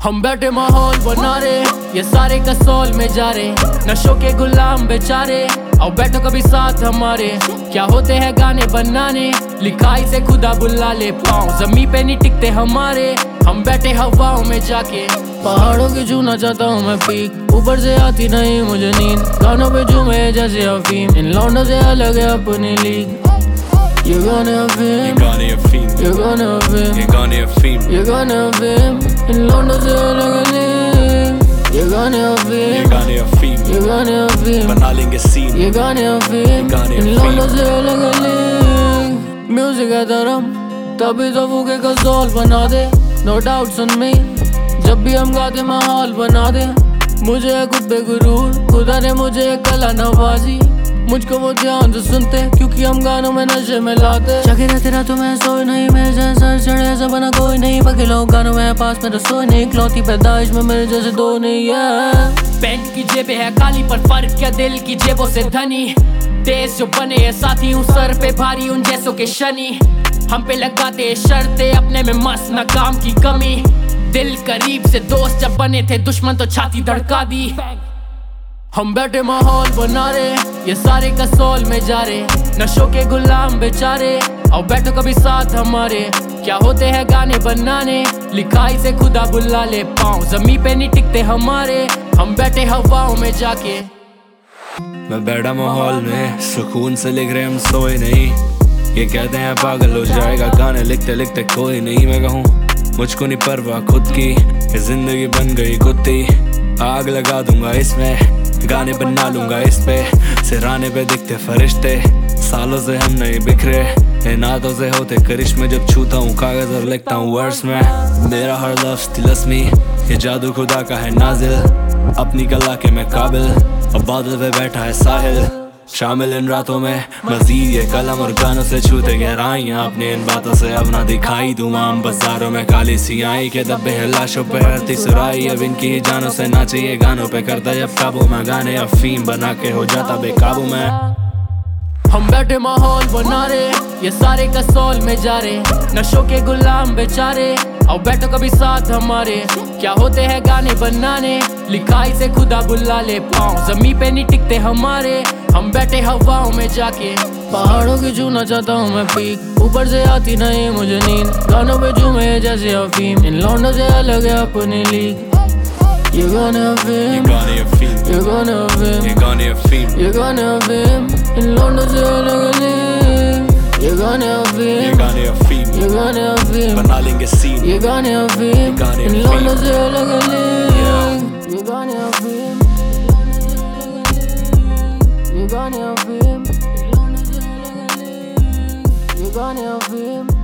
हम बैठे माहौल बना रहे, ये सारे कसौल में जा रहे, नशों के गुलाम बेचारे। आओ बैठो कभी साथ हमारे, क्या होते हैं गाने बनाने, लिखाई से खुदा बुला ले। पाँव जमी पे नहीं टिकते हमारे, हम बैठे हवाओं में जाके। पहाड़ों की छूना चाहता हूँ मैं पीक, ऊपर से आती नहीं मुझे नींद, गानों पे झूमे जैसे अफीम, इन लौंडों से अलग है अपनी league. You're gonna fame, you're gonna fame, you're gonna fame, you're gonna fame, you're gonna fame, in London से अलग league. You're gonna fame, you're gonna fame, you're gonna fame, बना लेंगे scene, you're gonna fame, in London से अलग league. Music है धर्म, तभी तो फूके कसौल बना दे, no doubts on me, जब भी हम गाते माहौल बना दे। मुझे है खुद पे गुरूर, खुदा ने मुझे कला नवाजी, मुझको वो ध्यान से सुनते, क्योंकि हम गानों में नशे में लाते। जागे रहते रातों में सोए नहीं, मेरे जैसा चढ़े ऐसा बना कोई नहीं, बाकी लोग गानों में पास में तो सोए नहीं, इकलौती पैदाइश में मेरे जैसे दो नहीं है। पैंट की जेबें है काली पर फर्क क्या दिल की जेबों से धनी, देश जो बने हैं साथी हूँ सर पे भारी उन जैसों के शनि, हम पे लगाते शर्ते अपने में मस्त न काम की कमी, दिल करीब से दोस्त जब बने थे दुश्मन तो छाती धड़का दी। हम बैठे माहौल बना रहे, ये सारे कसौल में जा रहे, नशों के गुलाम बेचारे। आओ बैठो कभी साथ हमारे, क्या होते हैं गाने बनाने, लिखाई से खुदा बुला ले। पाँव जमी पे नहीं टिकते हमारे, हम बैठे हवाओं में जाके। मैं बैठा माहौल में सुकून से लिख रहे हम सोए नहीं, ये कहते हैं पागल हो जाएगा गाने लिखते लिखते कोई नहीं। मैं कहूँ मुझको नहीं परवाह खुद की, ये जिंदगी बन गई कुत्ती, आग लगा दूंगा इसमें, गाने बना लूंगा इस पे, सिराने पे दिखते फरिश्ते, सालों से हम नहीं बिखरे, इन हाथों से होते करिश्मे, जब छूता हूँ कागज और लिखता हूँ वर्ड्स में, मेरा हर लफ्ज़ तिलस्मी, ये जादू खुदा का है नाजिल, अपनी कला के मैं काबिल, अब बादल पे बैठा है साहिल, शामिल इन रातों में मजीद ये कलम और गानों से छूते गहराइयाँ, अपने इन बातों से अब ना दिखाई दूँ आम बाजारों में काली सियाही के धब्बे हैं लाशों पे हरती सुराई, अब इनकी ही जानों से ना चाहिए गानों पे करता जब काबू में गाने, अफीम बना के हो जाता बेकाबू में। हम बैठे माहौल बना रहे, ये सारे कसौल में जा रहे, नशों के गुलाम बेचारे। आओ बैठो कभी साथ हमारे, क्या होते हैं गाने बनाने, लिखाई से खुदा बुला ले। पाँव जमी पे नहीं टिकते हमारे, हम बैठे हवाओं में जाके। पहाड़ों की छूना चाहता हूँ मैं पीक, ऊपर से आती नहीं मुझे नींद, गानों पे झूमे जैसे अफीम, इन लौंडों से अलग है अपनी league. You're gonna fame, you're gonna fame, you're gonna fame, you're gonna fame, you're gonna fame, in London से अलग league. You're gonna fame, you're gonna fame, you're gonna fame, बना लेंगे scene, you're gonna fame, in London से अलग league. You're gonna fame, you're gonna fame, you're gonna fame, you're gonna fame।